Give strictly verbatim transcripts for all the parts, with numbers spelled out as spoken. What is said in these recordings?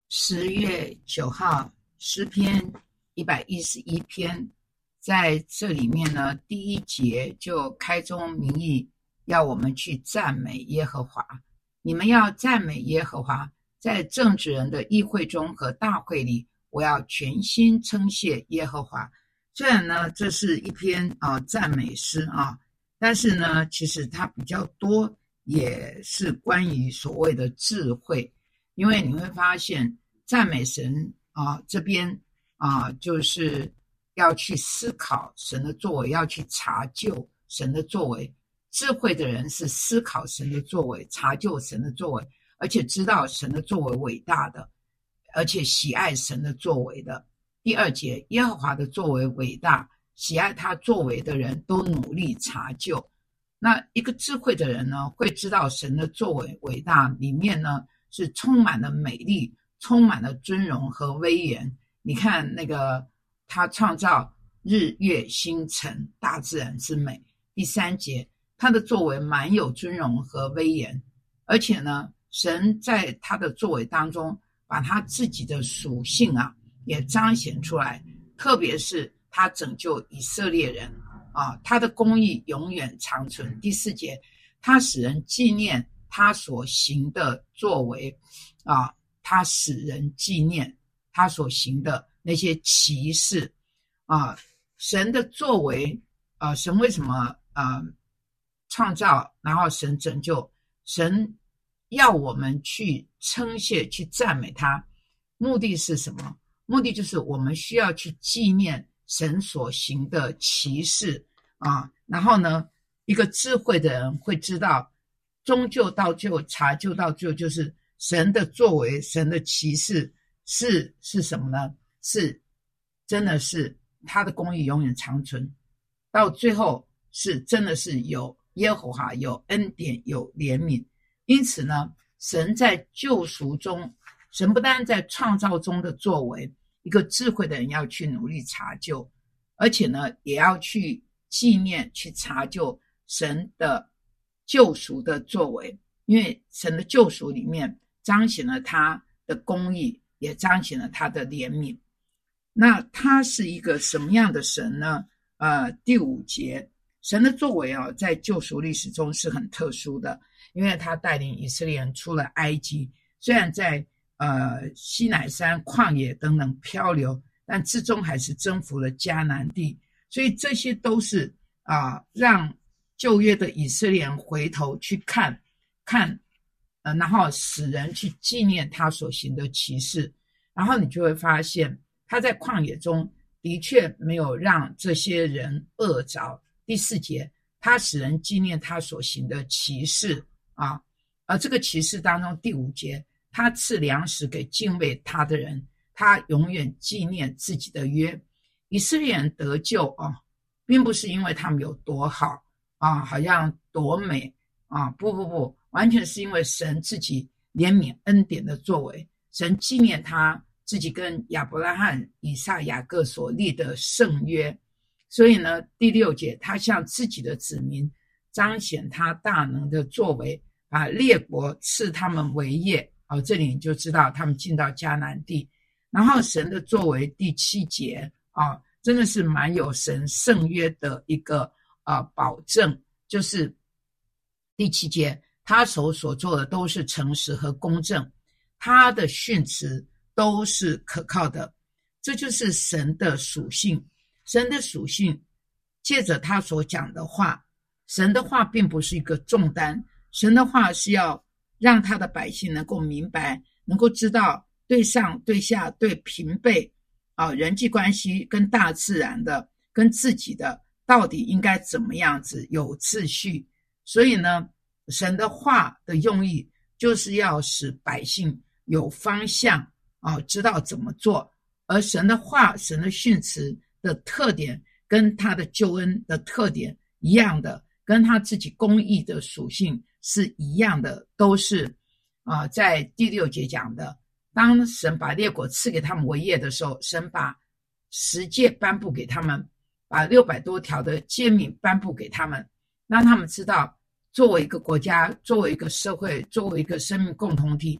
十月九号，诗篇一百一十一篇，在这里面呢，第一节就开宗明义，要我们去赞美耶和华。你们要赞美耶和华，在正直人的议会中和大会里，我要全心称谢耶和华。虽然呢，这是一篇啊、呃、赞美诗啊，但是呢，其实它比较多，也是关于所谓的智慧。因为你会发现赞美神啊，这边啊，就是要去思考神的作为，要去查究神的作为。智慧的人是思考神的作为，查究神的作为，而且知道神的作为伟大的，而且喜爱神的作为的。第二节，耶和华的作为伟大，喜爱他作为的人都努力查究。那一个智慧的人呢，会知道神的作为伟大，里面呢是充满了美丽，充满了尊荣和威严。你看那个他创造日月星辰，大自然之美。第三节，他的作为满有尊荣和威严，而且呢，神在他的作为当中，把他自己的属性啊也彰显出来，特别是他拯救以色列人啊，他的公义永远长存。第四节，他使人纪念他所行的作为啊，他使人纪念他所行的那些奇事啊，神的作为啊，神为什么啊创造，然后神拯救，神要我们去称谢，去赞美他，目的是什么？目的就是我们需要去纪念神所行的奇事啊，然后呢，一个智慧的人会知道，终究到最后，查究到最后，就是神的作为，神的奇事是是什么呢？是真的是他的公义永远长存，到最后是真的是有耶和华有恩典有怜悯。因此呢，神在救赎中，神不单在创造中的作为，一个智慧的人要去努力查究，而且呢，也要去纪念去查究神的救赎的作为，因为神的救赎里面彰显了他的公义，也彰显了他的怜悯。那他是一个什么样的神呢？呃，第五节，神的作为啊，在救赎历史中是很特殊的，因为他带领以色列人出了埃及，虽然在呃西乃山旷野等等漂流，但至终还是征服了迦南地。所以这些都是啊、呃，让旧约的以色列人回头去看看，呃，然后使人去纪念他所行的奇事，然后你就会发现他在旷野中的确没有让这些人饿着。第四节，他使人纪念他所行的奇事啊，而这个奇事当中，第五节，他赐粮食给敬畏他的人，他永远纪念自己的约。以色列人得救啊，并不是因为他们有多好啊，好像多美啊，不不不，完全是因为神自己怜悯恩典的作为，神纪念他自己跟亚伯拉罕、以撒、雅各所立的圣约。所以呢，第六节，他向自己的子民彰显他大能的作为，把列国赐他们为业。哦，这里你就知道他们进到迦南地。然后神的作为，第七节啊、哦，真的是蛮有神圣约的一个呃保证，就是第七节，他手所做的都是诚实和公正，他的训词都是可靠的。这就是神的属性。神的属性借着他所讲的话，神的话并不是一个重担，神的话是要让他的百姓能够明白，能够知道对上对下对平辈啊，人际关系跟大自然的跟自己的到底应该怎么样子有秩序。所以呢，神的话的用意就是要使百姓有方向啊，知道怎么做。而神的话，神的训词的特点跟他的救恩的特点一样的，跟他自己公义的属性是一样的，都是啊、呃，在第六节讲的，当神把列国赐给他们为业的时候，神把十诫颁布给他们，把六百多条的诫命颁布给他们，让他们知道作为一个国家，作为一个社会，作为一个生命共同体，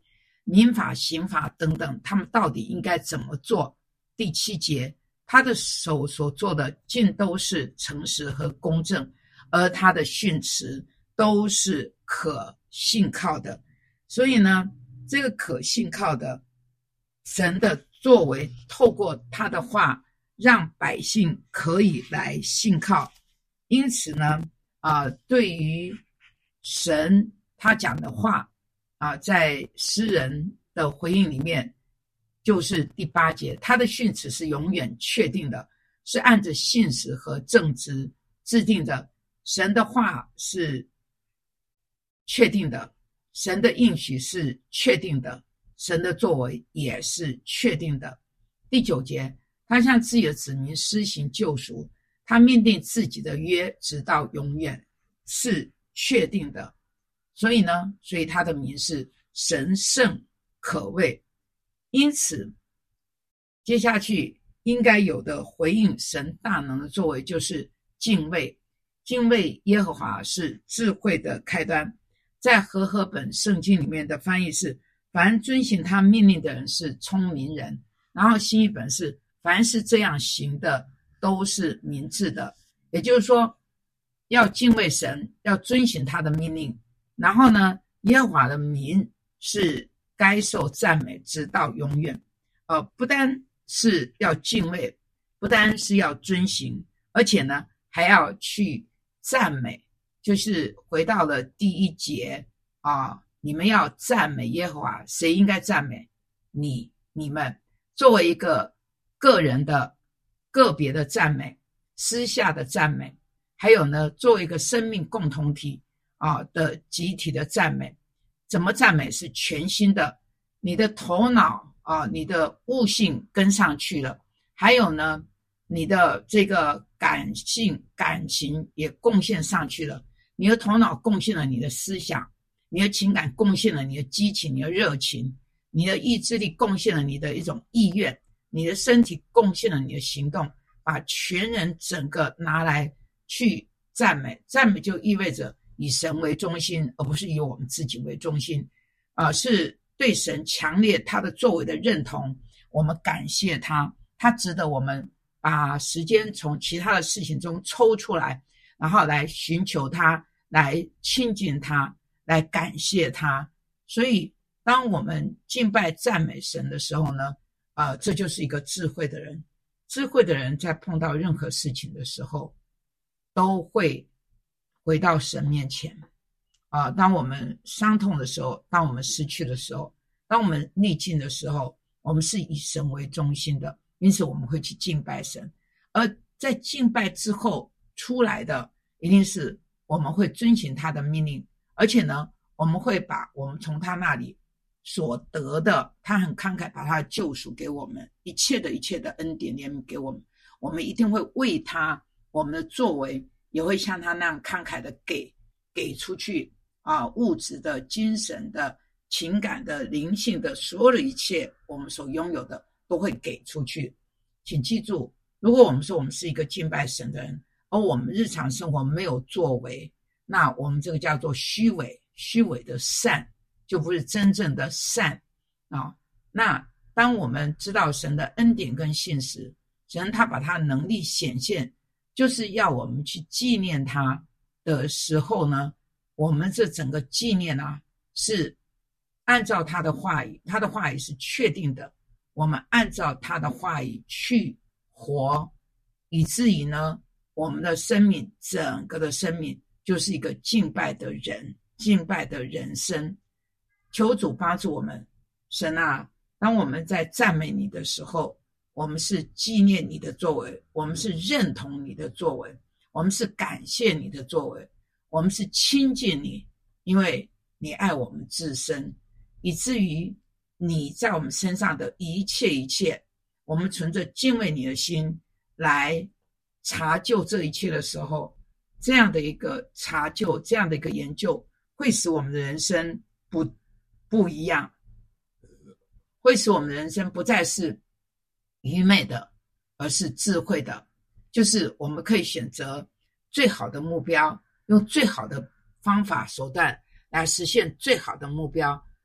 民法、刑法等等，他们到底应该怎么做？第七节，他的手所做的尽都是诚实和公正，而他的训词都是可信靠的。所以呢，这个可信靠的神的作为，透过他的话让百姓可以来信靠。因此呢，啊、呃，对于神他讲的话啊、呃，在诗人的回应里面，就是第八节，他的训词是永远确定的，是按着信实和正直制定的。神的话是确定的，神的应许是确定的，神的作为也是确定的。第九节，他向自己的子民施行救赎，他命定自己的约直到永远，是确定的。所以呢，所以他的名是神圣可畏。因此接下去应该有的回应神大能的作为就是敬畏。敬畏耶和华是智慧的开端。在和合本圣经里面的翻译是，凡遵行他命令的人是聪明人，然后新译本是，凡是这样行的都是明智的。也就是说，要敬畏神，要遵行他的命令，然后呢，耶和华的名是该受赞美直到永远。呃，不单是要敬畏，不单是要遵行，而且呢，还要去赞美。就是回到了第一节啊，你们要赞美耶和华。谁应该赞美？你、你们作为一个个人的、个别的赞美，私下的赞美，还有呢，作为一个生命共同体啊的集体的赞美。怎么赞美？是全新的，你的头脑啊，你的悟性跟上去了，还有呢，你的这个感性、感情也贡献上去了。你的头脑贡献了你的思想，你的情感贡献了你的激情、你的热情，你的意志力贡献了你的一种意愿，你的身体贡献了你的行动，把全人整个拿来去赞美。赞美就意味着以神为中心，而不是以我们自己为中心，呃，是对神强烈他的作为的认同。我们感谢他，他值得我们把时间从其他的事情中抽出来，然后来寻求他，来亲近他，来感谢他。所以当我们敬拜赞美神的时候呢，呃，这就是一个智慧的人。智慧的人在碰到任何事情的时候，都会回到神面前。啊、呃，当我们伤痛的时候，当我们失去的时候，当我们逆境的时候，我们是以神为中心的，因此我们会去敬拜神。而在敬拜之后出来的，一定是我们会遵行他的命令，而且呢，我们会把我们从他那里所得的，他很慷慨把他的救赎给我们，一切的一切的恩典怜悯给我们，我们一定会为他，我们的作为也会像他那样慷慨的给给出去啊，物质的、精神的、情感的、灵性的，所有的一切我们所拥有的都会给出去。请记住，如果我们说我们是一个敬拜神的人，而我们日常生活没有作为，那我们这个叫做虚伪，虚伪的善，就不是真正的善啊。那当我们知道神的恩典跟信实，神他把他的能力显现，就是要我们去纪念他的时候呢，我们这整个纪念啊，是按照他的话语，他的话语是确定的，我们按照他的话语去活，以至于呢，我们的生命，整个的生命就是一个敬拜的人，敬拜的人生。求主帮助我们。神啊，当我们在赞美你的时候，我们是纪念你的作为，我们是认同你的作为，我们是感谢你的作为，我们是亲近你，因为你爱我们至深，以至于你在我们身上的一切一切，我们存着敬畏你的心来查究这一切的时候，这样的一个查究，这样的一个研究，会使我们的人生不不一样，会使我们的人生不再是愚昧的，而是智慧的。就是我们可以选择最好的目标，用最好的方法手段来实现最好的目标，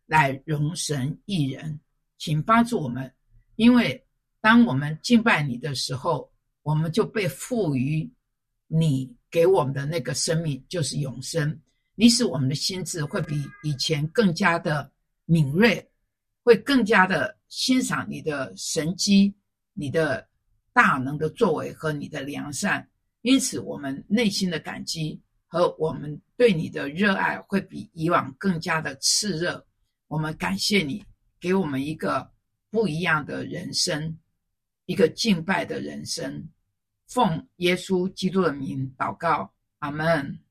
来容神益人。请帮助我们，因为当我们敬拜你的时候，我们就被赋予你给我们的那个生命，就是永生。你使我们的心智会比以前更加的敏锐，会更加的欣赏你的神迹，你的大能的作为和你的良善。因此我们内心的感激和我们对你的热爱会比以往更加的炽热。我们感谢你给我们一个不一样的人生，一个敬拜的人生。奉耶稣基督的名祷告，阿们。